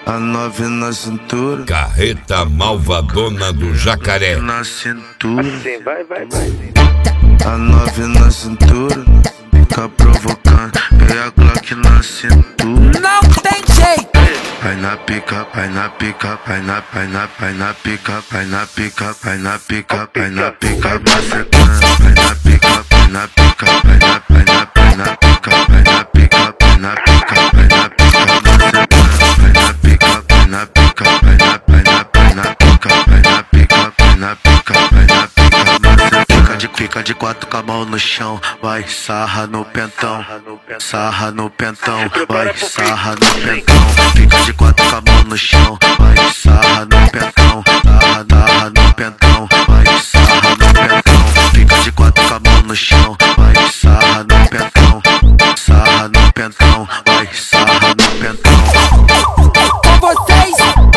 A 9 na cintura, Carreta malvadona do jacaré. na cintura, Assim, vai. a 9 na cintura, fica provocando, e a Glock na cintura. Não tem jeito. Vai na pica, vai na pica, vai na pica, vai na pica, vai na pica, vai na pica, macetando. Vai na pica, vai na pica, vai na pica, vai na pica, vai na pica, vai na pica, macetando. Vai na pica, vai na pica, vai na pica, vai na pica, vai na pica, vai na pica, macetando. Fica de quatro com a mão no chão, vai sarra no pentão, sarra no pentão, vai sarra no pentão. Fica de quatro com a mão no chão, vai sarra no pentão, sarra no pentão, vai sarra no pentão. Fica de quatro com a mão no chão, vai sarra no pentão, sarra no pentão, vai sarra no pentão. Com vocês,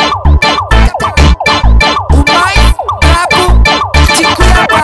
o mais brabo de Cuiabá.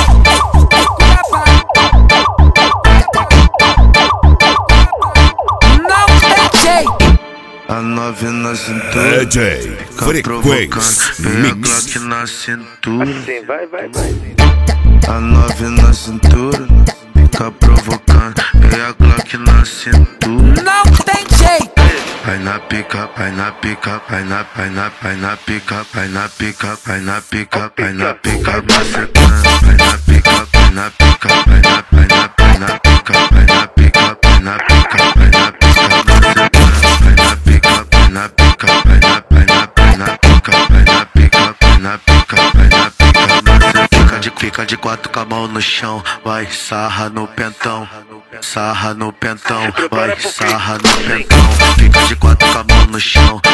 Não tem jeito. A 9 na cintura, DJ fica Frequência provocando, e a Mix. Glock na cintura. Assim, vai. A 9 na cintura, fica provocando, e a Glock na cintura. Não tem jeito. Vai na pica, vai na pica, vai na pica, vai na pica, vai na pica, vai na pica, macetando. Vai na pica, vai na pica, vai na pica, vai na pica, vai na pica, vai na pica, macetando. Vai na pica, vai na pica, vai na pica, vai na pica, vai na pica, macetando. Fica de quatro com a mão no chão, vai sarra no pentão, sarra no pentão, vai sarra no pentão. Fica de quatro com a mão no chão,